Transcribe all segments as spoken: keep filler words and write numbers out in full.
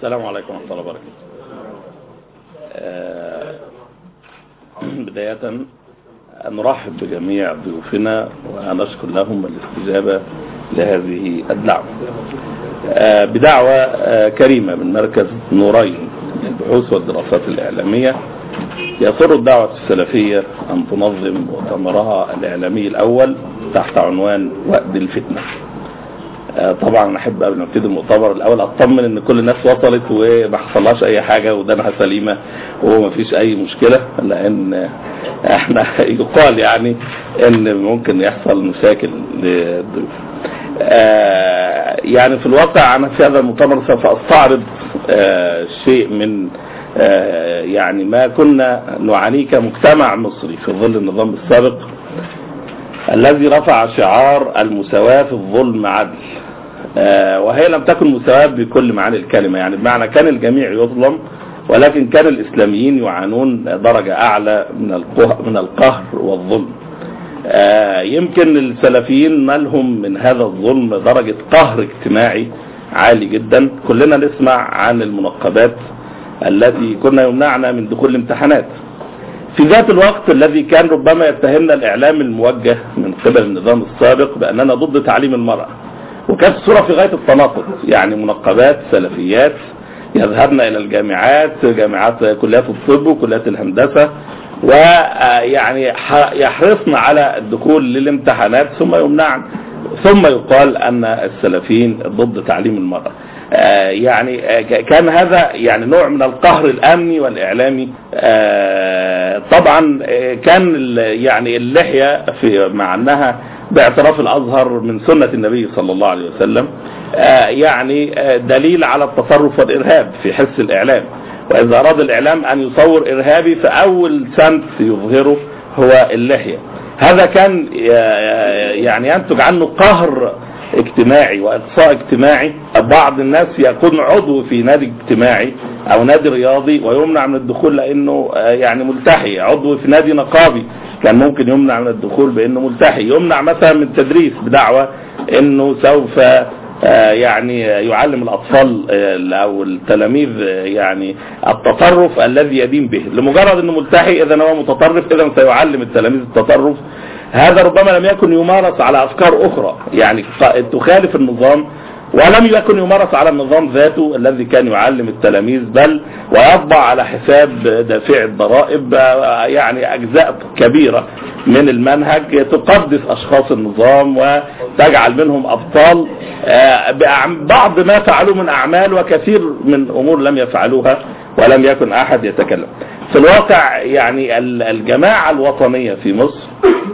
السلام عليكم ورحمة الله وبركاته. آه بداية نرحب بجميع ضيوفنا ونشكر لهم الاستجابة لهذه الدعوة. آه بدعوة آه كريمة من مركز نورين للبحوث والدراسات الإعلامية. يسر الدعوة السلفية أن تنظم مؤتمرها الإعلامي الأول تحت عنوان وقت الفتنة. طبعا احب قبل ما ابتدي المؤتمر الاول اطمن ان كل الناس وصلت وما حصلهاش اي حاجه ودانها سليمه وما فيش اي مشكله، لان احنا يقال يعني ان ممكن يحصل مشاكل للضيوف. يعني في الواقع انا في هذا المؤتمر سوف استعرض شيء من يعني ما كنا نعانيه كمجتمع مصري في ظل النظام السابق الذي رفع شعار المساواة في الظلم عدل، آه وهي لم تكن مساواة بكل معاني الكلمة، يعني بمعنى كان الجميع يظلم ولكن كان الإسلاميين يعانون درجة أعلى من من القهر والظلم. آه يمكن السلفيين مالهم من هذا الظلم درجة قهر اجتماعي عالي جدا. كلنا نسمع عن المنقبات التي كنا يمنعنا من دخول الامتحانات، في ذات الوقت الذي كان ربما يتهمنا الإعلام الموجه من قبل النظام السابق بأننا ضد تعليم المرأة، وكانت الصورة في غاية التناقض، يعني منقبات سلفيات يذهبن إلى الجامعات، جامعات كليات الطب وكليات الهندسة، ويعني يحرصن على الدخول للامتحانات ثم يمنعن، ثم يقال أن السلفيين ضد تعليم المرأة. آه يعني آه كان هذا يعني نوع من القهر الأمني والإعلامي. آه طبعا آه كان يعني اللحية في مع أنها باعتراف الأزهر من سنة النبي صلى الله عليه وسلم آه يعني آه دليل على التطرف والإرهاب في حس الإعلام، وإذا أراد الإعلام أن يصور إرهابي فأول سمت يظهره هو اللحية. هذا كان يعني ينتج عنه قهر اجتماعي واقصاء اجتماعي. بعض الناس يكون عضو في نادي اجتماعي او نادي رياضي ويمنع من الدخول لانه يعني ملتحي، عضو في نادي نقابي كان ممكن يمنع من الدخول بانه ملتحي، يمنع مثلا من التدريس بدعوى انه سوف يعني يعلم الاطفال او التلاميذ يعني التطرف الذي يدين به، لمجرد انه ملتحي اذا هو متطرف اذا سيعلم التلاميذ التطرف. هذا ربما لم يكن يمارس على افكار اخرى يعني تخالف النظام، ولم يكن يمارس على النظام ذاته الذي كان يعلم التلاميذ، بل ويطبع على حساب دافع الضرائب يعني اجزاء كبيرة من المنهج تقدس اشخاص النظام وتجعل منهم ابطال بعض ما فعلوا من اعمال وكثير من امور لم يفعلوها ولم يكن احد يتكلم. في الواقع يعني الجماعة الوطنية في مصر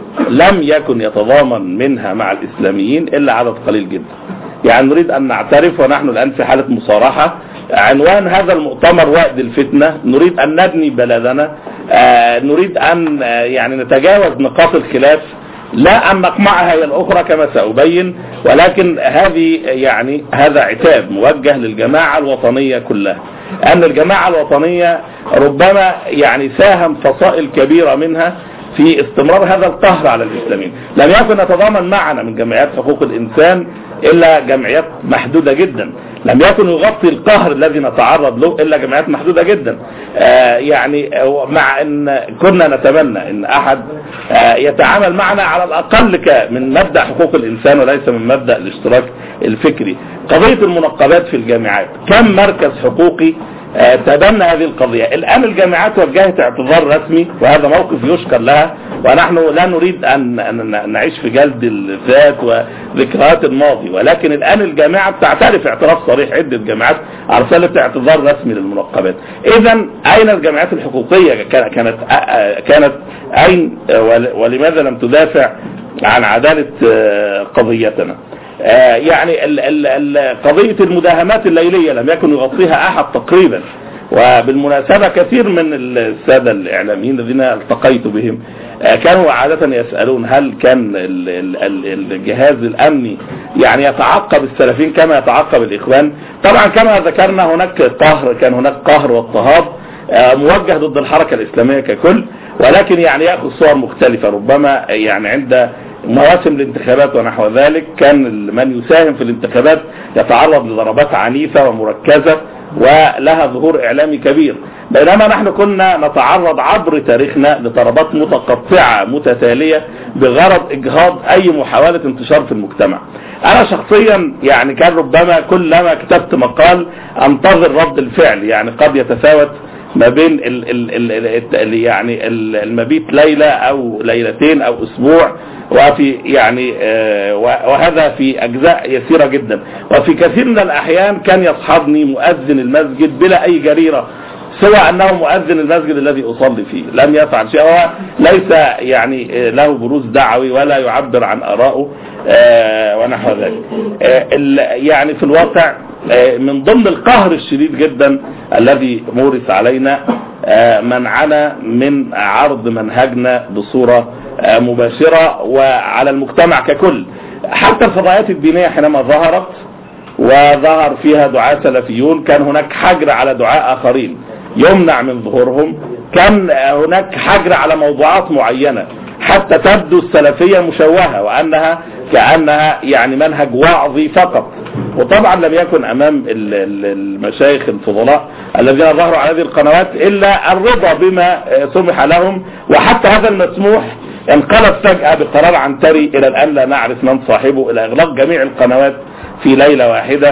لم يكن يتضامن منها مع الاسلاميين الا عدد قليل جدا. يعني نريد ان نعترف ونحن الان في حالة مصارحة، عنوان هذا المؤتمر وقت الفتنة، نريد ان نبني بلدنا، آه نريد ان آه يعني نتجاوز نقاط الخلاف، لا ان نقمعها هي الاخرى كما سأبين، ولكن هذه يعني هذا عتاب موجه للجماعة الوطنية كلها، ان الجماعة الوطنية ربما يعني ساهم فصائل كبيرة منها في استمرار هذا القهر على الإسلاميين. لم يكن يتضامن معنا من جمعيات حقوق الإنسان إلا جمعيات محدودة جدا، لم يكن يغطي القهر الذي نتعرض له إلا جمعيات محدودة جدا. آه يعني مع أن كنا نتمنى أن أحد آه يتعامل معنا على الأقل من مبدأ حقوق الإنسان وليس من مبدأ الاشتراك الفكري. قضية المنقبات في الجامعات، كم مركز حقوقي آه تبنى هذه القضية؟ الآن الجامعات وجهت اعتذار رسمي وهذا موقف يشكر لها، ونحن لا نريد أن نعيش في جلد الذات وذكريات الماضي، ولكن الآن الجامعة بتعترف اعتراف صريح، عدة جامعات أرسلت اعتذار رسمي للمنقبات. إذا أين الجامعات الحقوقية كانت كانت أين ولماذا لم تدافع عن عدالة قضيتنا؟ آه يعني ال ال ال قضية المداهمات الليلية لم يكن يغطيها أحد تقريبا، وبالمناسبة كثير من السادة الإعلاميين الذين التقيت بهم آه كانوا عادة يسألون هل كان ال ال الجهاز الأمني يعني يتعقب السلفيين كما يتعقب الإخوان؟ طبعا كما ذكرنا هناك قهر، كان هناك قهر واضطهاد آه موجه ضد الحركة الإسلامية ككل، ولكن يعني يأخذ صور مختلفة. ربما يعني عند مواسم الانتخابات ونحو ذلك كان من يساهم في الانتخابات يتعرض لضربات عنيفة ومركزة ولها ظهور إعلامي كبير، بينما نحن كنا نتعرض عبر تاريخنا لضربات متقطعة متتالية بغرض إجهاض أي محاولة انتشار في المجتمع. أنا شخصيا يعني كان ربما كلما كتبت مقال أنتظر رد الفعل، يعني قد يتفاوت ما بين ال ال ال ال يعني المبيت ليلة أو ليلتين أو أسبوع، وفي يعني آه وهذا في أجزاء يسيرة جدا. وفي كثير من الأحيان كان يصحبني مؤذن المسجد بلا أي جريرة سوى أنه مؤذن المسجد الذي أصلي فيه، لم يفعل شيء، هو ليس يعني له بروز دعوي ولا يعبر عن آرائه آه ونحو ذلك. آه يعني في الواقع آه من ضمن القهر الشديد جدا الذي مورس علينا آه منعنا من عرض منهجنا بصورة آه مباشرة وعلى المجتمع ككل. حتى الفضائيات الدينية حينما ظهرت وظهر فيها دعاة سلفيون كان هناك حجر على دعاة آخرين يمنع من ظهورهم، كان هناك حجر على موضوعات معينة حتى تبدو السلفية مشوهة وأنها كأنها يعني منهج وعظي فقط. وطبعا لم يكن أمام المشايخ الفضلاء الذين ظهروا على هذه القنوات إلا الرضا بما سمح لهم، وحتى هذا المسموح انقلب فجأة بقرار عنتري إلى الآن لا نعرف من صاحبه، إلى إغلاق جميع القنوات في ليلة واحدة.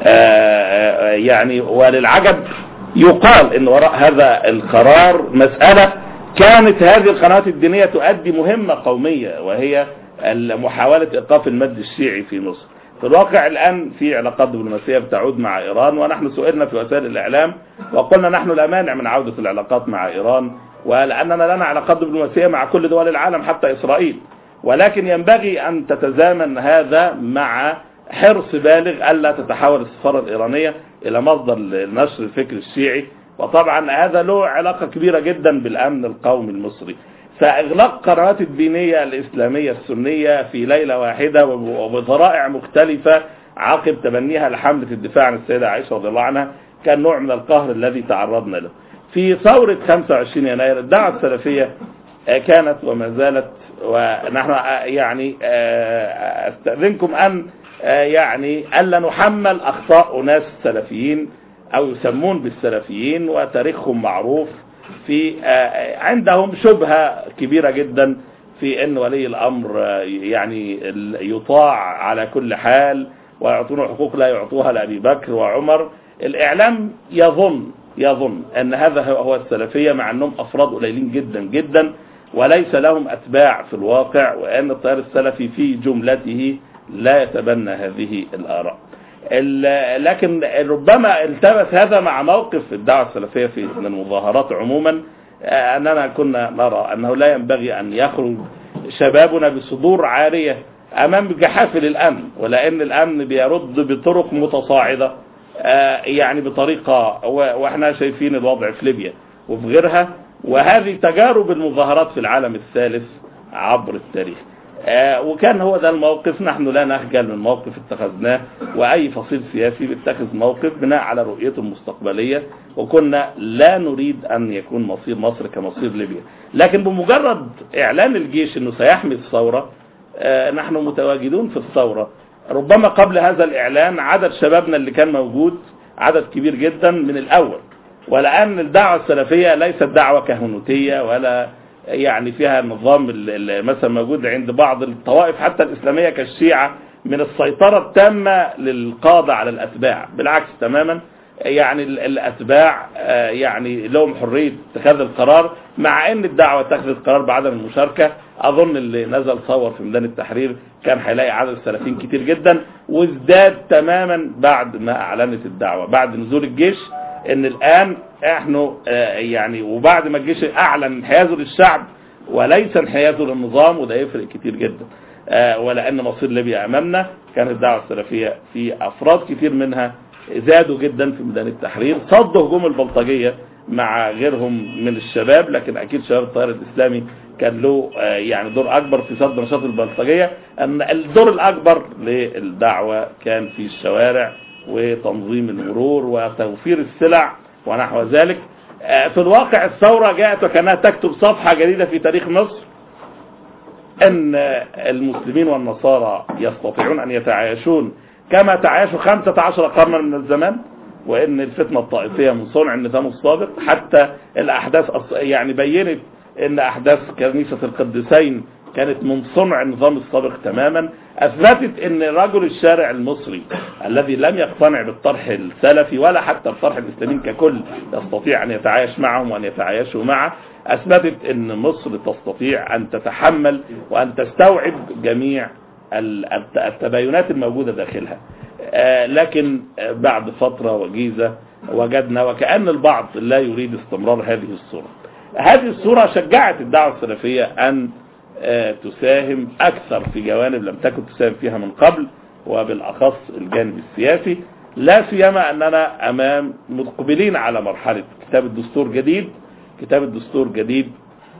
يعني وللعجب يقال ان وراء هذا القرار مسألة كانت هذه القنوات الدينية تؤدي مهمة قومية، وهي محاولة إيقاف المد الشيعي في مصر. في الواقع الآن في علاقات دبلوماسية بتعود مع إيران، ونحن سئلنا في وسائل الإعلام وقلنا نحن لا مانع من عودة العلاقات مع إيران، ولأننا لنا علاقات دبلوماسية مع كل دول العالم حتى إسرائيل، ولكن ينبغي أن تتزامن هذا مع حرص بالغ ألا تتحول السفارة الإيرانية إلى مصدر لنشر الفكر الشيعي. وطبعا هذا له علاقة كبيرة جدا بالأمن القومي المصري. فإغلاق قنوات الدينية الإسلامية السنية في ليلة واحدة وبذرائع مختلفة عقب تبنيها لحملة الدفاع عن السيدة عائشة رضي الله عنها كان نوع من القهر الذي تعرضنا له. في ثورة خمسة وعشرين يناير الدعوة السلفية كانت وما زالت، ونحن يعني أستأذنكم أن يعني ألا نحمل أخطاء ناس سلفيين أو يسمون بالسلفيين وتاريخهم معروف، في عندهم شبهة كبيرة جدا في أن ولي الأمر يعني يطاع على كل حال ويعطونه حقوق لا يعطوها لأبي بكر وعمر. الإعلام يظن يظن أن هذا هو السلفية، مع أنهم أفراد قليلين جدا جدا وليس لهم أتباع في الواقع، وأن التيار السلفي في جملته لا يتبنى هذه الآراء. لكن ربما التبس هذا مع موقف الدعوة السلفية في المظاهرات عموما، أننا كنا نرى أنه لا ينبغي أن يخرج شبابنا بصدور عارية أمام جحافل الأمن، ولأن الأمن بيرد بطرق متصاعدة يعني بطريقة، وإحنا شايفين الوضع في ليبيا وفي غيرها، وهذه تجارب المظاهرات في العالم الثالث عبر التاريخ. آه وكان هو ده الموقف. نحن لا نخجل من موقف اتخذناه، وأي فصيل سياسي بيتخذ موقف بناء على رؤيته المستقبلية، وكنا لا نريد أن يكون مصير مصر كمصير ليبيا. لكن بمجرد إعلان الجيش أنه سيحمي الثورة، آه نحن متواجدون في الثورة. ربما قبل هذا الإعلان عدد شبابنا اللي كان موجود عدد كبير جدا من الأول، ولأن الدعوة السلفية ليست دعوة كهنوتية ولا يعني فيها النظام مثلا موجود عند بعض الطوائف حتى الإسلامية كالشيعة من السيطرة التامة للقاضي على الأتباع. بالعكس تماما، يعني الأتباع يعني لهم حرية اتخاذ القرار، مع أن الدعوة اتخذت قرار بعدم المشاركة. أظن اللي نزل صور في ميدان التحرير كان هيلاقي عدد السلفيين كتير جدا، وازداد تماما بعد ما أعلنت الدعوة بعد نزول الجيش، ان الآن احنا يعني وبعد ما الجيش اعلن انحيازه للشعب وليس انحيازه للنظام، وده يفرق كتير جدا. ولان مصير ليبيا امامنا، كانت الدعوة السلفية في افراد كتير منها زادوا جدا في ميدان التحرير، صدوا هجوم البلطجية مع غيرهم من الشباب، لكن اكيد شباب التيار الاسلامي كان له يعني دور اكبر في صد نشاط البلطجية. ان الدور الاكبر للدعوة كان في الشوارع وتنظيم المرور وتوفير السلع ونحو ذلك. في الواقع الثورة جاءت وكانها تكتب صفحة جديدة في تاريخ مصر، أن المسلمين والنصارى يستطيعون أن يتعايشون كما تعايشوا خمسة عشر قرنا من الزمان، وان الفتنة الطائفية من صنع النظام السابق، حتى الاحداث يعني بينت ان احداث كنيسة القديسين كانت من صنع النظام السابق تماما. اثبتت ان رجل الشارع المصري الذي لم يقتنع بالطرح السلفي ولا حتى الطرح الاسلامي ككل يستطيع ان يتعايش معهم وان يتعايشوا معه. اثبتت ان مصر تستطيع ان تتحمل وان تستوعب جميع التباينات الموجودة داخلها. لكن بعد فترة وجيزة وجدنا وكأن البعض لا يريد استمرار هذه الصورة. هذه الصورة شجعت الدعوة السلفية أن تساهم أكثر في جوانب لم تكن تساهم فيها من قبل، وبالأخص الجانب السياسي، لا سيما أننا أمام مقبلين على مرحلة كتاب الدستور جديد. كتاب الدستور جديد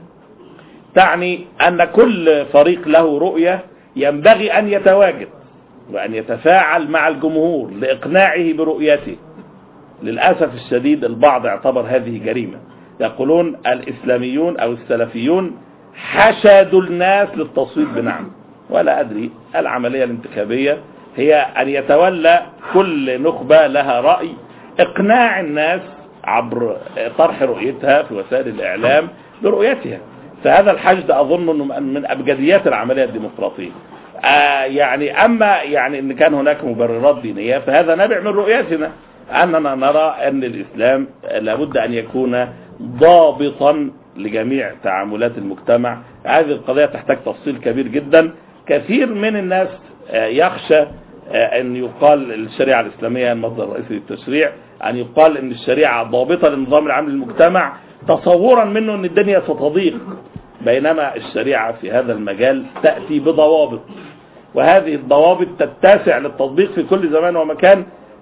تعني أن كل فريق له رؤية ينبغي أن يتواجد وأن يتفاعل مع الجمهور لإقناعه برؤيته. للأسف الشديد البعض اعتبر هذه جريمة، يقولون الإسلاميون أو السلفيون حشدوا الناس للتصويت بنعم. ولا أدري، العملية الانتخابية هي أن يتولى كل نخبة لها رأي إقناع الناس عبر طرح رؤيتها في وسائل الإعلام برؤيتها. فهذا الحشد أظن أنه من أبجديات العملية الديمقراطية. آه يعني أما يعني إن كان هناك مبررات دينية فهذا نابع من رؤيتنا، أننا نرى أن الإسلام لابد أن يكون ضابطا لجميع تعاملات المجتمع. هذه القضية تحتاج تفصيل كبير جدا. كثير من الناس يخشى أن يقال الشريعة الإسلامية المصدر الرئيسي للتشريع، أن يقال أن الشريعة ضابطة للنظام العام للمجتمع تصورا منه أن الدنيا ستضيق، بينما الشريعة في هذا المجال تأتي بضوابط، وهذه الضوابط تتسع للتطبيق في كل زمان ومكان.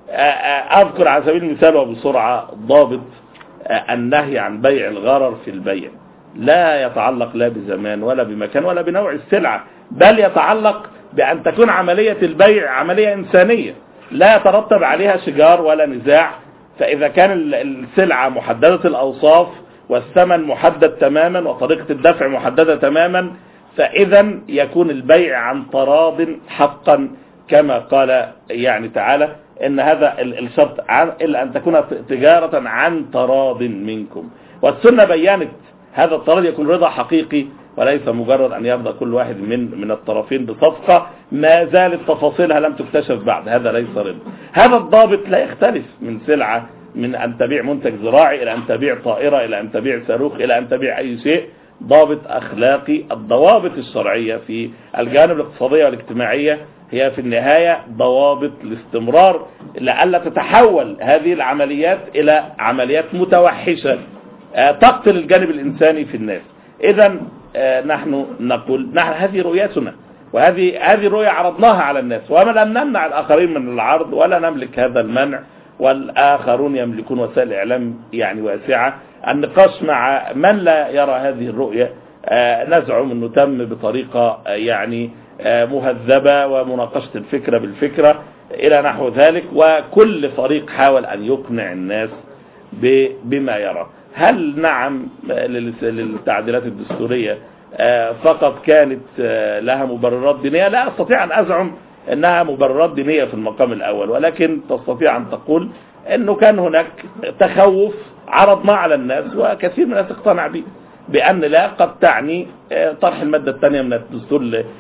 أذكر على سبيل المثال وبسرعة ضابط النهي عن بيع الغرر في البيع، لا يتعلق لا بزمان ولا بمكان ولا بنوع السلعة، بل يتعلق بأن تكون عملية البيع عملية إنسانية لا يترتب عليها شجار ولا نزاع. فإذا كان السلعة محددة الأوصاف والثمن محدد تماما وطريقة الدفع محددة تماما، فإذا يكون البيع عن تراض حقا، كما قال يعني تعالى إن هذا الشرط إلا أن تكون تجارة عن تراض منكم. والسنة بيّنت هذا التراض يكون رضا حقيقي وليس مجرد أن يرضى كل واحد من من الطرفين بصفقة ما زالت تفاصيلها لم تكتشف بعد. هذا ليس رضا. هذا الضابط لا يختلف من سلعة، من أن تبيع منتج زراعي إلى أن تبيع طائرة إلى أن تبيع صاروخ إلى أن تبيع أي شيء. ضابط أخلاقي. الضوابط الشرعية في الجانب الاقتصادية والاجتماعية هي في النهاية ضوابط الاستمرار، لئلا تتحول هذه العمليات إلى عمليات متوحشة تقتل الجانب الإنساني في الناس. إذن نحن نقول نحن هذه رؤيتنا، وهذه هذه الرؤية عرضناها على الناس، وما لم نمنع الآخرين من العرض ولا نملك هذا المنع، والآخرون يملكون وسائل إعلام يعني واسعة. النقاش مع من لا يرى هذه الرؤية نزعم أنه تم بطريقة يعني مهذبة ومناقشة الفكرة بالفكرة إلى نحو ذلك، وكل فريق حاول أن يقنع الناس بما يرى. هل نعم للتعديلات الدستورية فقط كانت لها مبررات دينية؟ لا أستطيع أن أزعم أنها مبررات دينية في المقام الأول، ولكن تستطيع أن تقول أنه كان هناك تخوف عرضنا على الناس وكثير من الناس اقتنع به، بأن لا قد تعني طرح المادة الثانية من الدستور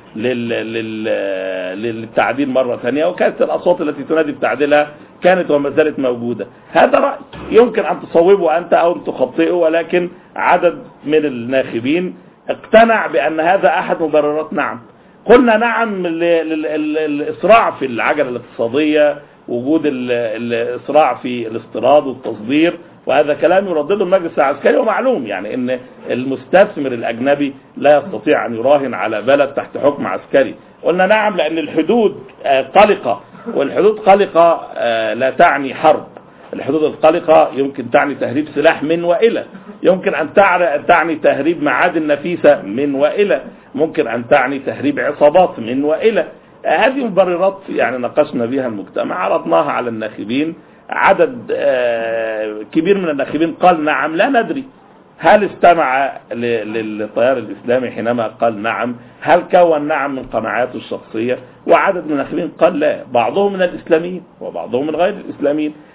للتعديل مرة ثانية، وكانت الأصوات التي تنادي بتعديلها كانت وما زالت موجودة. هذا رأي يمكن أن تصوبه أنت أو تخطئه، ولكن عدد من الناخبين اقتنع بأن هذا أحد مبررات نعم. قلنا نعم للإسراع في العجلة الاقتصادية، وجود الإسراع في الاستيراد والتصدير، وهذا كلام يردده المجلس العسكري، ومعلوم يعني ان المستثمر الأجنبي لا يستطيع أن يراهن على بلد تحت حكم عسكري. قلنا نعم لأن الحدود قلقة، والحدود قلقة لا تعني حرب. الحدود القلقة يمكن تعني تهريب سلاح من وإلى، يمكن أن تعني تهريب معادن نفيسة من وإلى، ممكن أن تعني تهريب عصابات من وإلى. هذه مبررات يعني ناقشنا بها المجتمع، عرضناها على الناخبين. عدد كبير من الناخبين قال نعم. لا ندري هل استمع للتيار الإسلامي حينما قال نعم، هل كون نعم من قناعاته الشخصية، وعدد من الناخبين قال لا، بعضهم من الإسلاميين وبعضهم من غير الإسلاميين.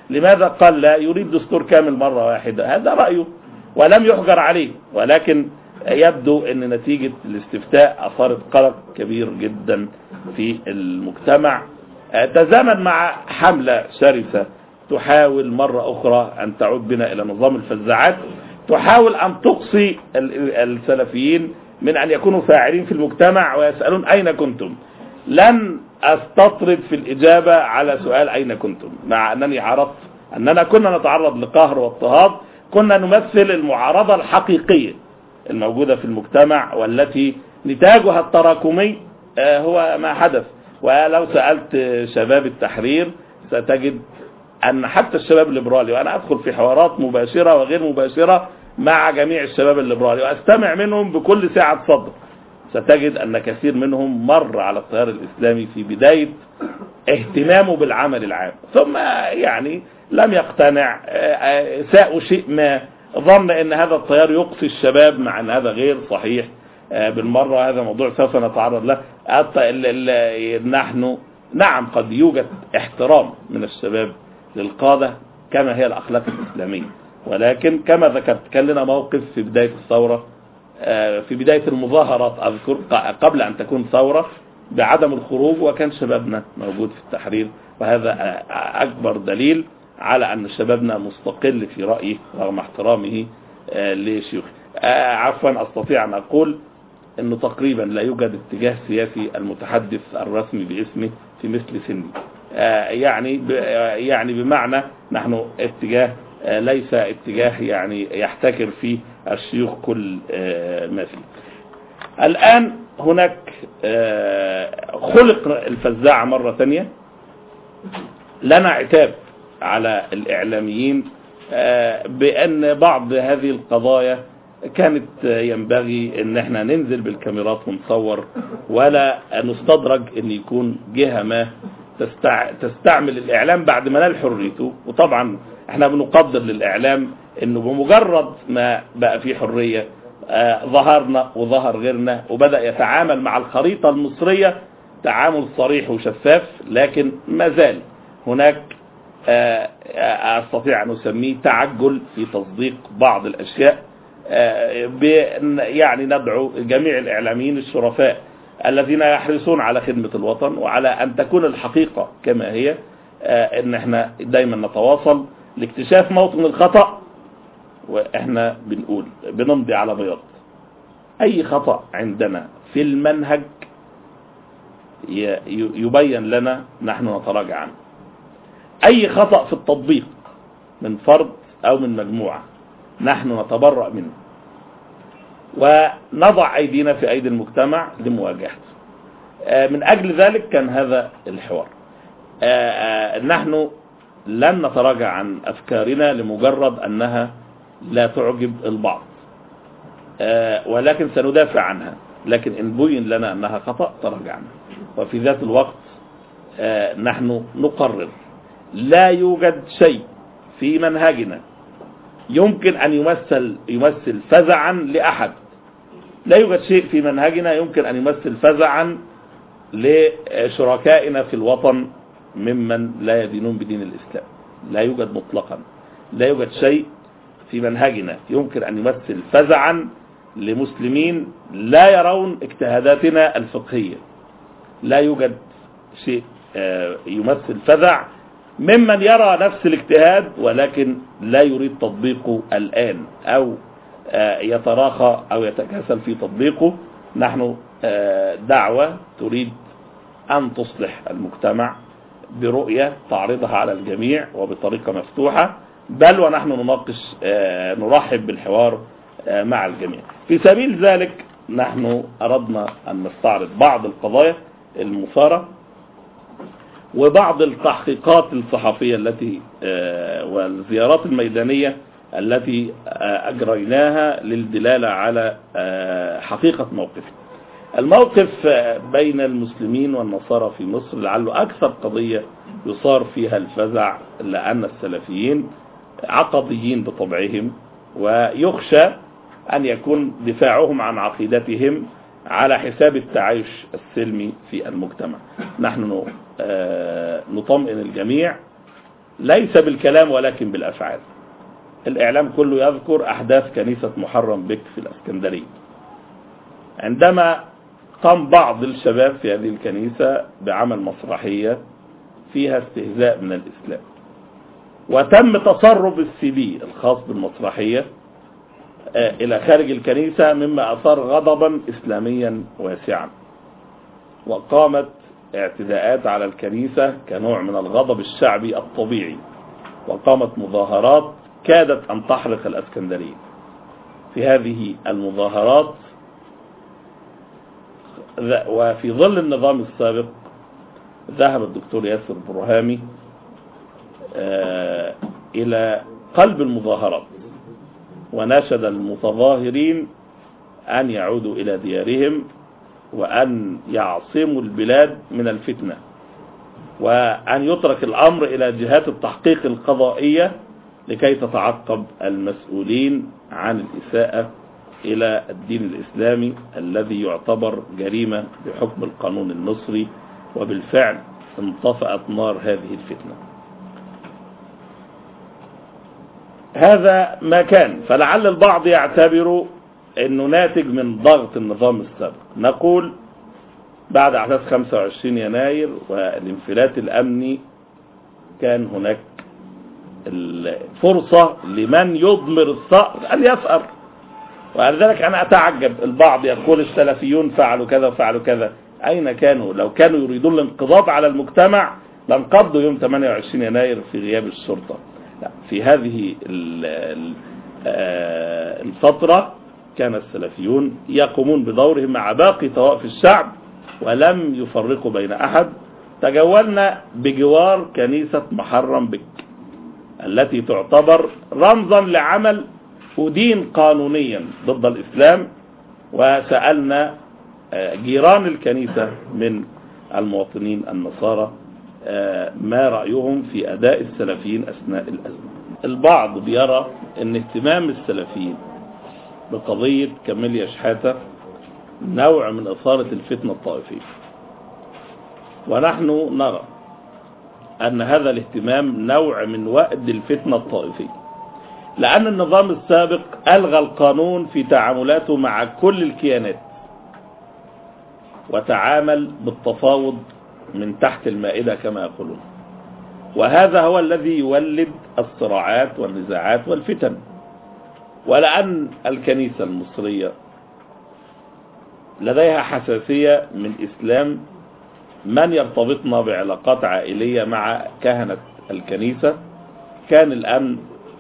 لماذا قال لا يريد دستور كامل مرة واحدة؟ هذا رأيه ولم يحجر عليه، ولكن يبدو أن نتيجة الاستفتاء أثارت قلق كبير جدا في المجتمع، تزامن مع حملة شرسة تحاول مرة أخرى أن تعود بنا إلى نظام الفزاعات، تحاول أن تقصي السلفيين من أن يكونوا فاعلين في المجتمع ويسألون أين كنتم. لن أستطرد في الإجابة على سؤال أين كنتم، مع أنني عرفت أننا كنا نتعرض لقهر واضطهاد، كنا نمثل المعارضة الحقيقية الموجودة في المجتمع والتي نتاجها التراكمي هو ما حدث. ولو سألت شباب التحرير ستجد أن حتى الشباب الليبرالي، وأنا أدخل في حوارات مباشرة وغير مباشرة مع جميع الشباب الليبرالي وأستمع منهم بكل سعة صدر، ستجد أن كثير منهم مر على التيار الإسلامي في بداية اهتمامه بالعمل العام، ثم يعني لم يقتنع، ساء شيء ما، ظن أن هذا التيار يقصي الشباب، مع أن هذا غير صحيح بالمرة. هذا موضوع سوف نتعرض له. نحن نعم قد يوجد احترام من الشباب للقادة كما هي الأخلاق الإسلامية، ولكن كما ذكرت كان لنا موقف في بداية الثورة، في بداية المظاهرات أذكر قبل أن تكون ثورة، بعدم الخروج، وكان شبابنا موجود في التحرير، وهذا أكبر دليل على أن شبابنا مستقل في رأيه رغم احترامه لشيوخ. عفوا أستطيع أن أقول أنه تقريبا لا يوجد اتجاه سياسي المتحدث الرسمي باسمه في مثل سني، يعني يعني بمعنى نحن اتجاه ليس اتجاه يعني يحتكر فيه الشيوخ كل ما فيه. الآن هناك خلق الفزاعة مرة ثانية، لنا عتاب على الإعلاميين بأن بعض هذه القضايا كانت ينبغي ان احنا ننزل بالكاميرات ونصور، ولا نستدرج ان يكون جهة ما تستع... تستعمل الاعلام بعد ما نال حريته. وطبعا احنا بنقدر للاعلام انه بمجرد ما بقى فيه حرية آه ظهرنا وظهر غيرنا وبدأ يتعامل مع الخريطة المصرية تعامل صريح وشفاف، لكن ما زال هناك آه استطيع ان اسميه تعجل في تصديق بعض الاشياء. يعني ندعو جميع الإعلاميين الشرفاء الذين يحرصون على خدمة الوطن وعلى أن تكون الحقيقة كما هي، أن احنا دايما نتواصل لاكتشاف موطن الخطأ، وإحنا بنقول بنمضي على بياض أي خطأ عندنا في المنهج يبين لنا، نحن نتراجع عنه. أي خطأ في التطبيق من فرد أو من مجموعة نحن نتبرأ منه ونضع أيدينا في أيدي المجتمع لمواجهته. من أجل ذلك كان هذا الحوار. نحن لن نتراجع عن أفكارنا لمجرد أنها لا تعجب البعض، ولكن سندافع عنها، لكن إن بين لنا أنها خطأ تراجعنا. وفي ذات الوقت نحن نقرر لا يوجد شيء في منهجنا يمكن أن يمثل يمثل فزعا لأحد. لا يوجد شيء في منهجنا يمكن أن يمثل فزعا لشركائنا في الوطن ممن لا يدينون بدين الإسلام. لا يوجد مطلقا، لا يوجد شيء في منهجنا يمكن أن يمثل فزعا لمسلمين لا يرون اجتهاداتنا الفقهية. لا يوجد شيء يمثل فزع ممن يرى نفس الاجتهاد ولكن لا يريد تطبيقه الآن أو يتراخى أو يتكاسل في تطبيقه. نحن دعوة تريد أن تصلح المجتمع برؤية تعرضها على الجميع وبطريقة مفتوحة، بل ونحن نناقش نرحب بالحوار مع الجميع. في سبيل ذلك نحن أردنا أن نستعرض بعض القضايا المثارة وبعض التحقيقات الصحفية التي والزيارات الميدانية التي أجريناها للدلالة على حقيقة موقفه. الموقف بين المسلمين والنصارى في مصر لعله أكثر قضية يصار فيها الفزع، لأن السلفيين عقديين بطبعهم، ويخشى أن يكون دفاعهم عن عقيدتهم على حساب التعايش السلمي في المجتمع. نحن نطمئن الجميع ليس بالكلام ولكن بالأفعال. الإعلام كله يذكر أحداث كنيسة محرم بك في الإسكندرية، عندما قام بعض الشباب في هذه الكنيسة بعمل مسرحية فيها استهزاء من الإسلام، وتم تسرب السي دي الخاص بالمسرحية إلى خارج الكنيسة، مما أثار غضبا إسلاميا واسعا، وقامت اعتداءات على الكنيسة كنوع من الغضب الشعبي الطبيعي، وقامت مظاهرات كادت أن تحرق الإسكندرية. في هذه المظاهرات وفي ظل النظام السابق ذهب الدكتور ياسر برهامي إلى قلب المظاهرات وناشد المتظاهرين أن يعودوا إلى ديارهم وأن يعصموا البلاد من الفتنة، وأن يترك الأمر إلى جهات التحقيق القضائية لكي تتعقب المسؤولين عن الإساءة إلى الدين الإسلامي الذي يعتبر جريمة بحكم القانون المصري. وبالفعل انطفأت نار هذه الفتنة. هذا ما كان، فلعل البعض يعتبر أنه ناتج من ضغط النظام السابق. نقول بعد أحداث خمسة وعشرين يناير والانفلات الأمني كان هناك الفرصة لمن يضمر الثأر أن يثأر، ولذلك أنا أتعجب. البعض يقول السلفيون فعلوا كذا وفعلوا كذا. أين كانوا؟ لو كانوا يريدون الانقضاض على المجتمع لانقضوا يوم ثمانية وعشرين يناير في غياب الشرطة. لا، في هذه الفترة كان السلفيون يقومون بدورهم مع باقي طوائف الشعب ولم يفرقوا بين أحد. تجولنا بجوار كنيسة محرم بك التي تعتبر رمزا لعمل أدين قانونيا ضد الإسلام، وسألنا جيران الكنيسة من المواطنين النصارى ما رأيهم في أداء السلفيين أثناء الأزمة. البعض بيرى أن اهتمام السلفيين بقضية كاميليا شحاتة نوع من إثارة الفتنة الطائفية، ونحن نرى أن هذا الاهتمام نوع من وأد الفتنة الطائفية، لأن النظام السابق ألغى القانون في تعاملاته مع كل الكيانات وتعامل بالتفاوض من تحت المائدة كما يقولون، وهذا هو الذي يولد الصراعات والنزاعات والفتن. ولأن الكنيسة المصرية لديها حساسية من إسلام من يرتبطنا بعلاقات عائلية مع كهنة الكنيسة، كان الأمن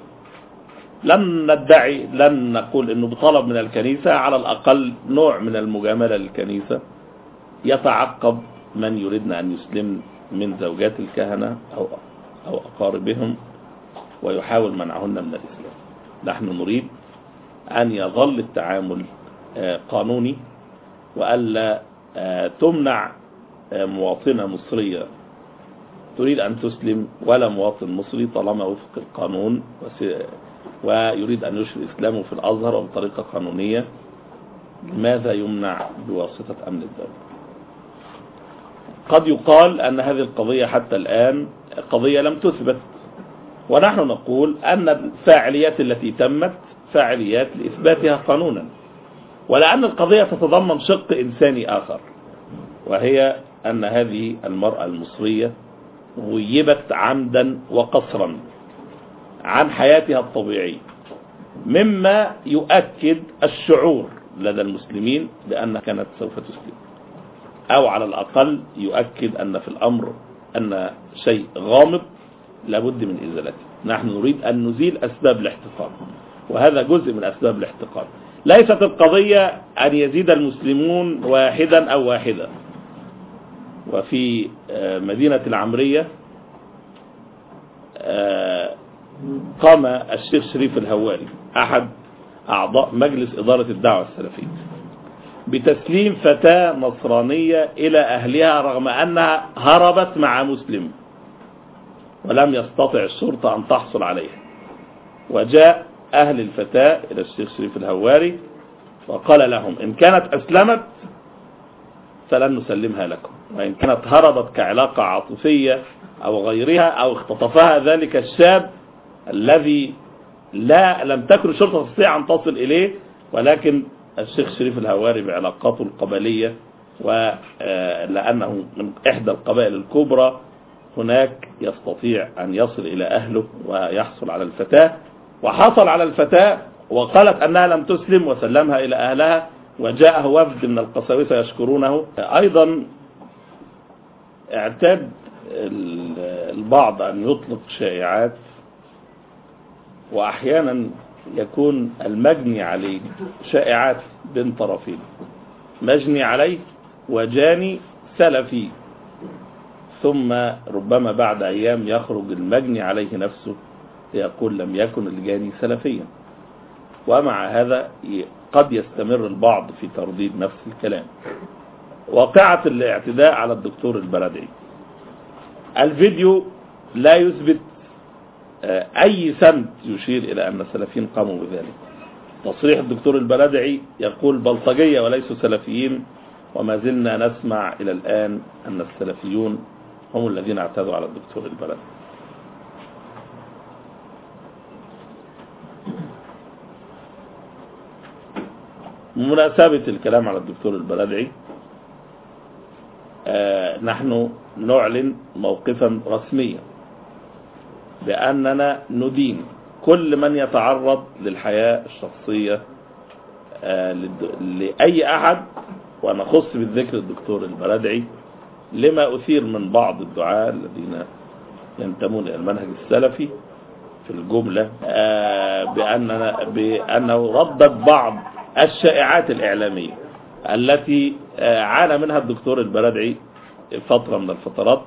لن ندعي لن نقول أنه بطلب من الكنيسة، على الأقل نوع من المجاملة للكنيسة يتعقب من يريدنا أن يسلم من زوجات الكهنة أو أو أقاربهم ويحاول منعهن من الإسلام. نحن نريد أن يظل التعامل قانوني، وألا تمنع مواطنة مصرية تريد أن تسلم ولا مواطن مصري طالما وفق القانون ويريد أن يشهر إسلامه في الأزهر وبطريقة قانونية. لماذا يمنع بواسطة أمن الدولة؟ قد يقال أن هذه القضية حتى الآن قضية لم تثبت، ونحن نقول أن الفاعليات التي تمت فاعليات لإثباتها قانونا، ولأن القضية تتضمن شق إنساني آخر، وهي أن هذه المرأة المصرية غيبت عمدا وقصرا عن حياتها الطبيعية، مما يؤكد الشعور لدى المسلمين بأنها كانت سوف تسلم، أو على الأقل يؤكد أن في الأمر أن شيء غامض لابد من إزالته. نحن نريد أن نزيل أسباب الاحتقان، وهذا جزء من أسباب الاحتقان. ليست القضية أن يزيد المسلمون واحدا أو واحدة. وفي مدينة العمرية قام الشيخ شريف الهواري أحد أعضاء مجلس إدارة الدعوة السلفية بتسليم فتاة نصرانية إلى أهلها رغم أنها هربت مع مسلم، ولم يستطع الشرطة أن تحصل عليها. وجاء أهل الفتاة إلى الشيخ شريف الهواري وقال لهم إن كانت أسلمت فلن نسلمها لكم، وإن كانت هربت كعلاقة عاطفية أو غيرها أو اختطفها ذلك الشاب الذي لا لم تكن الشرطة تستطيع أن تصل إليه، ولكن الشيخ شريف الهواري بعلاقاته القبلية ولأنه من إحدى القبائل الكبرى هناك يستطيع أن يصل إلى أهله ويحصل على الفتاة، وحصل على الفتاة وقالت أنها لم تسلم وسلمها إلى أهلها، وجاءه وفد من القساوسة يشكرونه. أيضا اعتاد البعض أن يطلق شائعات، وأحيانا يكون المجني عليه شائعات بين طرفين، مجني عليه وجاني سلفي، ثم ربما بعد أيام يخرج المجني عليه نفسه يقول لم يكن الجاني سلفيا. ومع هذا قد يستمر البعض في ترديد نفس الكلام. واقعة الاعتداء على الدكتور البلدعي، الفيديو لا يثبت أي سند يشير إلى أن السلفيين قاموا بذلك. تصريح الدكتور البلدعي يقول بلطجية وليسوا سلفيين، وما زلنا نسمع إلى الآن أن السلفيون هم الذين اعتدوا على الدكتور البلدعي. بمناسبة الكلام على الدكتور البلدعي، آه نحن نعلن موقفا رسميا بأننا ندين كل من يتعرض للحياة الشخصية آه لأي أحد، ونخص بالذكر الدكتور البلدعي لما أثير من بعض الدعاة الذين ينتمون إلى المنهج السلفي في الجملة، آه بأننا بأنه ردت بعض الشائعات الإعلامية التي عانى منها الدكتور البلدعي فترة من الفترات،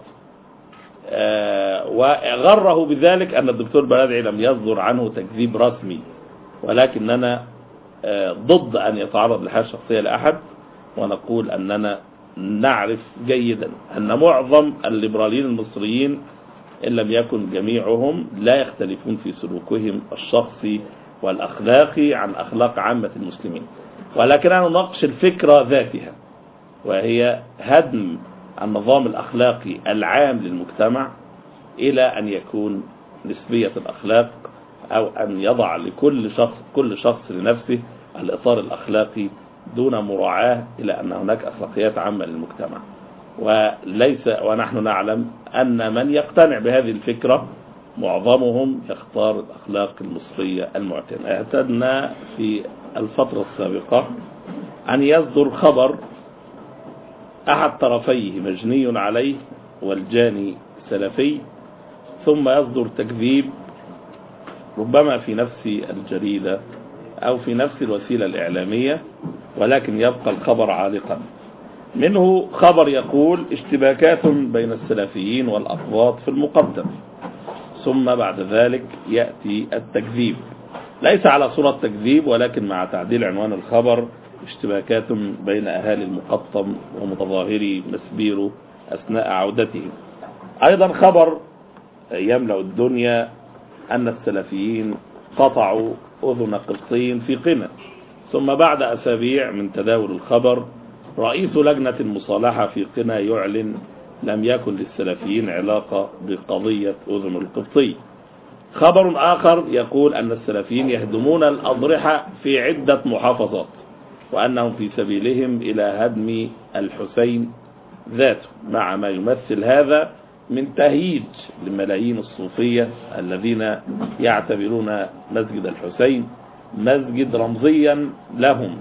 وغره بذلك أن الدكتور البلدعي لم يصدر عنه تكذيب رسمي، ولكننا ضد أن يتعرض لحياة شخصية لأحد، ونقول أننا نعرف جيدا أن معظم الليبراليين المصريين إن لم يكن جميعهم لا يختلفون في سلوكهم الشخصي والأخلاقي عن أخلاق عامة المسلمين، ولكننا نناقش الفكرة ذاتها، وهي هدم النظام الأخلاقي العام للمجتمع إلى أن يكون نسبية الأخلاق، أو أن يضع لكل شخص كل شخص لنفسه الإطار الأخلاقي دون مراعاة إلى أن هناك أخلاقيات عامة للمجتمع. وليس ونحن نعلم أن من يقتنع بهذه الفكرة معظمهم يختار الأخلاق المصرية المعتنة. اعتدنا في الفترة السابقة أن يصدر خبر أحد طرفيه مجني عليه والجاني سلفي، ثم يصدر تكذيب ربما في نفس الجريدة أو في نفس الوسيلة الإعلامية، ولكن يبقى الخبر عالقا. منه خبر يقول اشتباكات بين السلفيين والأقباط في المقدم، ثم بعد ذلك يأتي التكذيب، ليس على صورة تكذيب ولكن مع تعديل عنوان الخبر اشتباكات بين أهالي المقطم ومتظاهري مسبيرو أثناء عودتهم. أيضا خبر يملأ الدنيا أن السلفيين قطعوا أذن قبطي في قنا، ثم بعد أسابيع من تداول الخبر رئيس لجنة المصالحة في قنا يعلن لم يكن للسلفيين علاقة بقضية أذن القبطي. خبر آخر يقول أن السلفيين يهدمون الأضرحة في عدة محافظات، وأنهم في سبيلهم إلى هدم الحسين ذاته، مع ما يمثل هذا من تهييج لملايين الصوفية الذين يعتبرون مسجد الحسين مسجد رمزيا لهم،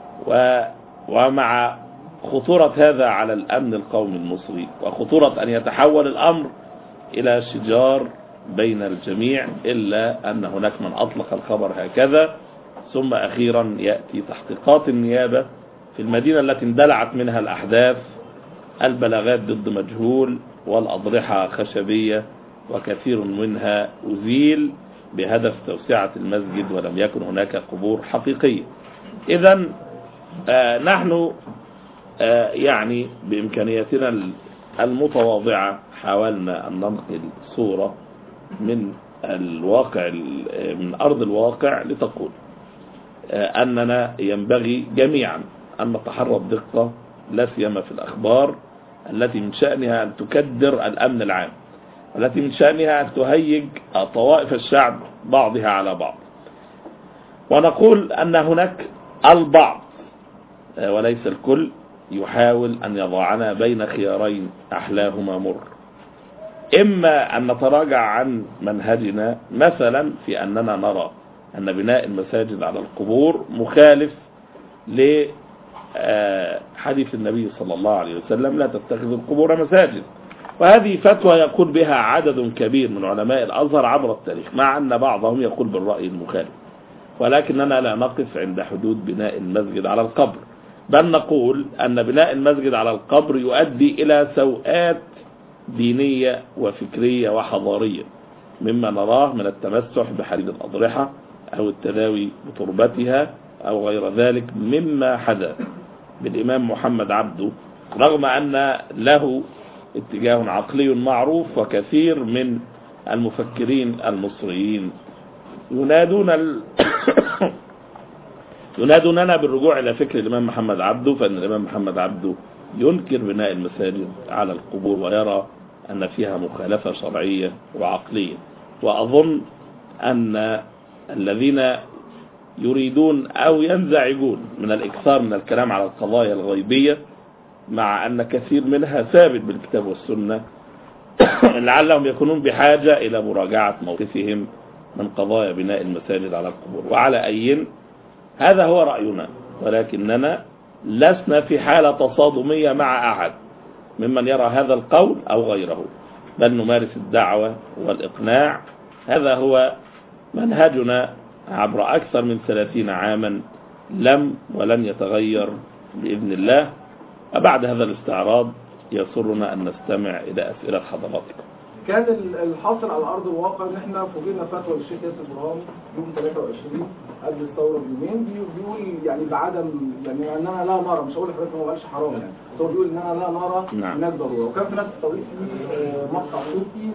ومع خطورة هذا على الأمن القومي المصري، وخطورة أن يتحول الأمر إلى شجار بين الجميع، إلا أن هناك من أطلق الخبر هكذا. ثم أخيرا يأتي تحقيقات النيابة في المدينة التي اندلعت منها الأحداث، البلاغات ضد مجهول والأضرحة خشبية وكثير منها أزيل بهدف توسعة المسجد، ولم يكن هناك قبور حقيقية. إذن آه نحن آه يعني بإمكانياتنا المتواضعة حاولنا أن ننقل صورة من الواقع من أرض الواقع لتقول آه أننا ينبغي جميعا أن نتحرى الدقة لا سيما في الأخبار التي من شأنها أن تكدر الأمن العام، التي من شأنها أن تهيج طوائف الشعب بعضها على بعض. ونقول أن هناك البعض وليس الكل يحاول أن يضعنا بين خيارين أحلاهما مر، إما أن نتراجع عن منهجنا مثلا في أننا نرى أن بناء المساجد على القبور مخالف لحديث النبي صلى الله عليه وسلم لا تتخذوا القبور مساجد، وهذه فتوى يقول بها عدد كبير من علماء الأزهر عبر التاريخ، مع أن بعضهم يقول بالرأي المخالف، ولكننا لا نقف عند حدود بناء المسجد على القبر، بل نقول أن بناء المسجد على القبر يؤدي إلى سوءات دينية وفكرية وحضارية، مما نراه من التمسح بحرير الأضرحة أو التداوي بتربتها أو غير ذلك مما حدث بالإمام محمد عبده، رغم أن له اتجاه عقلي معروف، وكثير من المفكرين المصريين ينادون ال... ينادوننا بالرجوع إلى فكر الإمام محمد عبده، فإن الإمام محمد عبده ينكر بناء المساجد على القبور ويرى أن فيها مخالفة شرعية وعقلية. وأظن أن الذين يريدون أو ينزعجون من الإكثار من الكلام على القضايا الغيبية، مع أن كثير منها ثابت بالكتاب والسنة، لعلهم يكونون بحاجة إلى مراجعة موقفهم من قضايا بناء المساجد على القبور. وعلى أي هذا هو رأينا، ولكننا لسنا في حالة تصادمية مع أحد ممن يرى هذا القول أو غيره، بل نمارس الدعوة والإقناع. هذا هو منهجنا عبر أكثر من ثلاثين عاما، لم ولن يتغير بإذن الله. وبعد هذا الاستعراض يسرنا أن نستمع إلى أسئلة حضراتكم. كان الحاصل على أرض الواقع إن إحنا فوجئنا فتوى الشيخ ياسر برهان يوم ثلاثة وعشرين قبل الثورة بيومين، بيقول يعني بعدم يعني أننا لا نرى، مش هقول لحضرتك ما قالش حرام يعني، بس هو بيقول إننا لا نرى هناك ضرورة. وكان في نفس التوقيت في مقطع صوتي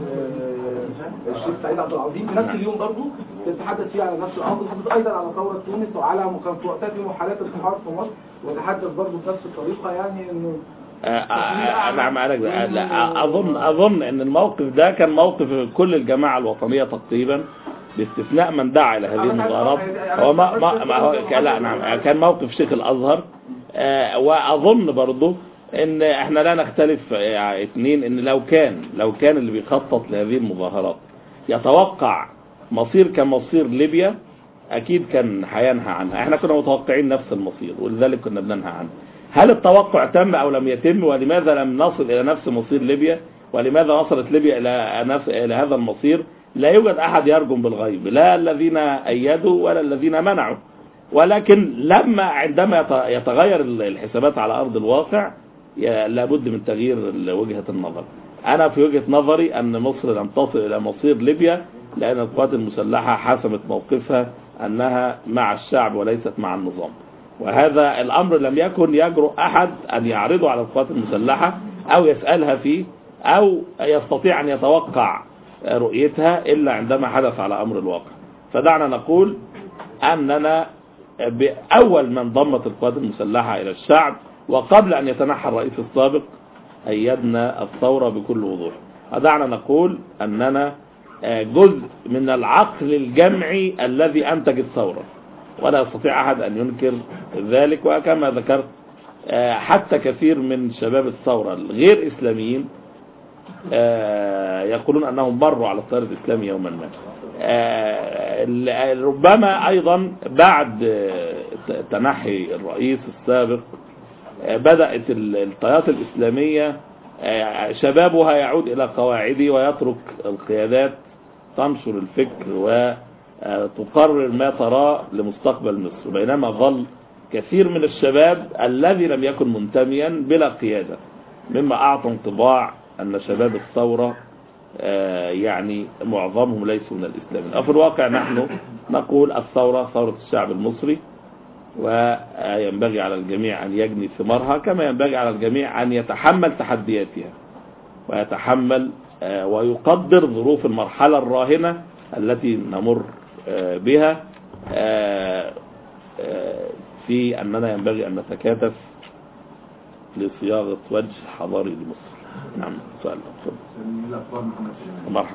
للشيخ سعيد عبد العظيم في نفس اليوم برضه تتحدث فيه على نفس الأمر، تتحدث أيضا على ثورة تونس وعلى كان في وقتها في محاولات الانتحار في مصر، وتحدث برضه بنفس الطريقة يعني إنه نعم. لا أظن أظن أن الموقف ده كان موقف كل الجماعة الوطنية تقريبا باستثناء من دعا إلى هذه المظاهرات. هو ما ما ما هو لا نعم كان موقف شيخ الأزهر. وأظن برضو إن إحنا لا نختلف يعني اثنين، إن لو كان لو كان اللي بيخطط لهذه المظاهرات يتوقع مصير كمصير ليبيا أكيد كان هينهى عنها. إحنا كنا متوقعين نفس المصير ولذلك كنا بننهى عنه. هل التوقع تم أو لم يتم؟ ولماذا لم نصل إلى نفس مصير ليبيا؟ ولماذا وصلت ليبيا إلى نفس إلى هذا المصير؟ لا يوجد أحد يرجم بالغيب، لا الذين أيدوا ولا الذين منعوا. ولكن لما عندما يتغير الحسابات على أرض الواقع لابد من تغيير وجهة النظر. أنا في وجهة نظري أن مصر لم تصل إلى مصير ليبيا لأن القوات المسلحة حسمت موقفها أنها مع الشعب وليست مع النظام، وهذا الأمر لم يكن يجرؤ أحد أن يعرضه على القوات المسلحة أو يسألها فيه أو يستطيع أن يتوقع رؤيتها إلا عندما حدث على أمر الواقع. فدعنا نقول أننا بأول من ضمت القوات المسلحة إلى الشعب وقبل أن يتنحى الرئيس السابق أيدنا الثورة بكل وضوح. ودعنا نقول أننا جزء من العقل الجمعي الذي أنتج الثورة، ولا يستطيع أحد أن ينكر ذلك. وكما ذكرت حتى كثير من شباب الثورة الغير إسلاميين يقولون أنهم مروا على التيار الإسلامي يوما ما. ربما أيضا بعد تنحي الرئيس السابق بدأت التيارات الإسلامية شبابها يعود إلى قواعده ويترك القيادات تنشر الفكر وتقرر ما تراه لمستقبل مصر، بينما ظل كثير من الشباب الذي لم يكن منتميا بلا قيادة، مما أعطى انطباع أن شباب الثورة يعني معظمهم ليسوا من الإسلام. وفي الواقع نحن نقول الثورة ثورة الشعب المصري، وينبغي على الجميع أن يجني ثمارها، كما ينبغي على الجميع أن يتحمل تحدياتها ويتحمل ويقدر ظروف المرحلة الراهنة التي نمر بها، في أننا ينبغي أن نتكاتف لصياغة وجه حضاري لمصر. نعم سؤال. مرحبا.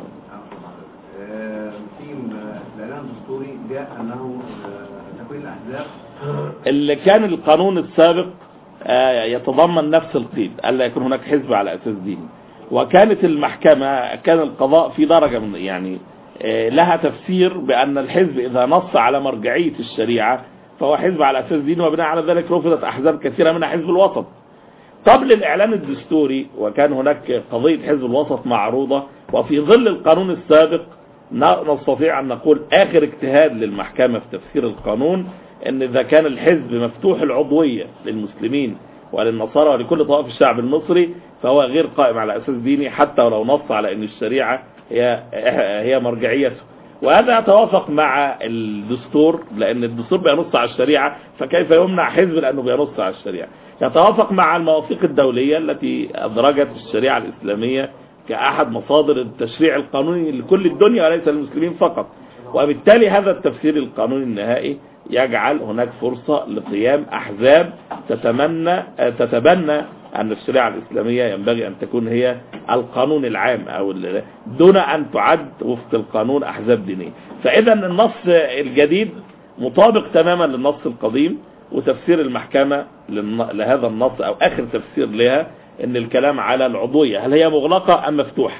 في الإعلان الدستوري جاء أنه تكوين الأحزاب اللي كان القانون السابق يتضمن نفس القيد، ألا يكون هناك حزب على أساس ديني، وكانت المحكمة كان القضاء في درجة من يعني لها تفسير بأن الحزب إذا نص على مرجعية الشريعة فهو حزب على أساس ديني، وبناء على ذلك رفضت أحزاب كثيرة منها حزب الوسط قبل الإعلان الدستوري، وكان هناك قضية حزب الوسط معروضة. وفي ظل القانون السابق نستطيع أن نقول آخر اجتهاد للمحكمة في تفسير القانون أن إذا كان الحزب مفتوح العضوية للمسلمين وللنصارى ولكل طوائف الشعب المصري فهو غير قائم على أساس ديني، حتى ولو نص على أن الشريعة هي هي مرجعيته. وهذا يتوافق مع الدستور، لأن الدستور بينص على الشريعة، فكيف يمنع حزب لأنه بينص على الشريعة؟ يتوافق مع المواثيق الدولية التي أدرجت الشريعة الإسلامية كأحد مصادر التشريع القانوني لكل الدنيا وليس للمسلمين فقط. وبالتالي هذا التفسير القانوني النهائي يجعل هناك فرصة لقيام أحزاب تتمنى تتبنى أن الشريعة الإسلامية ينبغي أن تكون هي القانون العام، أو دون أن تعد وفق القانون أحزاب دينية. فإذا النص الجديد مطابق تماما للنص القديم، وتفسير المحكمة لهذا النص أو آخر تفسير لها أن الكلام على العضوية هل هي مغلقة أم مفتوحة.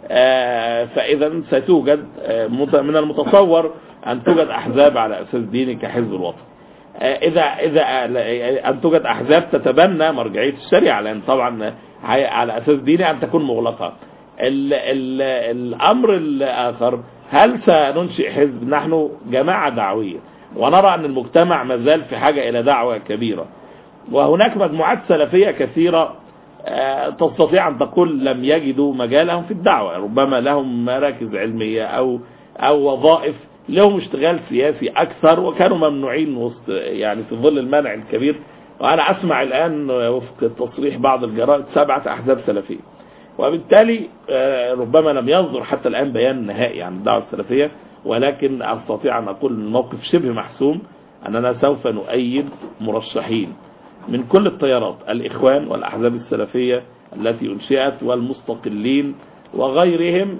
فإذا ستوجد من المتصور أن توجد أحزاب على أساس ديني كحزب الوطن، إذا إذا أن توجد أحزاب تتبنى مرجعية الشريعة، لأن طبعا على أساس ديني أن تكون مغلقة. ال ال الأمر الآخر، هل سننشئ حزب؟ نحن جماعة دعوية ونرى أن المجتمع مازال في حاجة إلى دعوة كبيرة، وهناك مجموعات سلفية كثيرة تستطيع أن تقول لم يجدوا مجالهم في الدعوة، ربما لهم مراكز علمية أو أو وظائف، لهم اشتغال سياسي أكثر، وكانوا ممنوعين وسط يعني في ظل المنع الكبير. وأنا أسمع الآن وفق تصريح بعض الجرائد سبعة أحزاب سلفية، وبالتالي ربما لم يصدر حتى الآن بيان نهائي عن الدعوة السلفية، ولكن أستطيع أن أقول الموقف شبه محسوم أننا سوف نؤيد مرشحين من كل التيارات، الإخوان والأحزاب السلفية التي أنشئت والمستقلين وغيرهم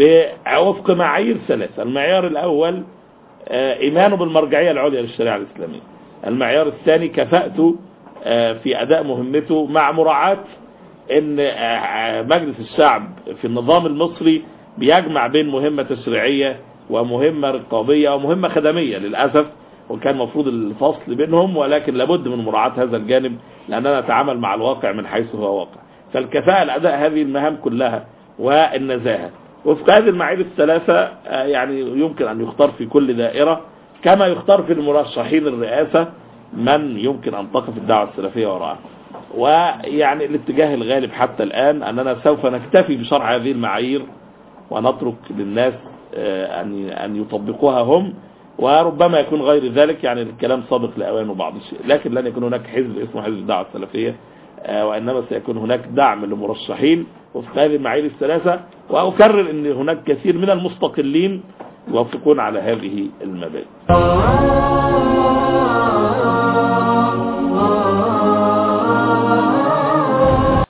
بوفق معايير ثلاثة. المعيار الأول إيمانه بالمرجعية العليا للشريعة الإسلامية. المعيار الثاني كفاءته في أداء مهمته مع مراعاة أن مجلس الشعب في النظام المصري بيجمع بين مهمة تشريعية ومهمة رقابية ومهمة خدمية للأسف، وكان مفروض الفصل بينهم، ولكن لابد من مراعاة هذا الجانب لأننا نتعامل مع الواقع من حيث هو واقع. فالكفاءة لأداء هذه المهام كلها والنزاهة وفق هذه المعايير الثلاثة يعني يمكن أن يختار في كل دائرة، كما يختار في المرشحين الرئاسة من يمكن أن تقف الدعوة السلفية وراءها. ويعني الاتجاه الغالب حتى الآن أننا سوف نكتفي بشرع هذه المعايير ونترك للناس أن أن يطبقوها هم، وربما يكون غير ذلك، يعني الكلام سابق لأوانه بعض الشيء، لكن لن يكون هناك حزب اسمه حزب الدعوة السلفية، وإنما سيكون هناك دعم لمرشحين وفق هذه المعايير الثلاثة. وأكرر أن هناك كثير من المستقلين يوافقون على هذه المبادئ.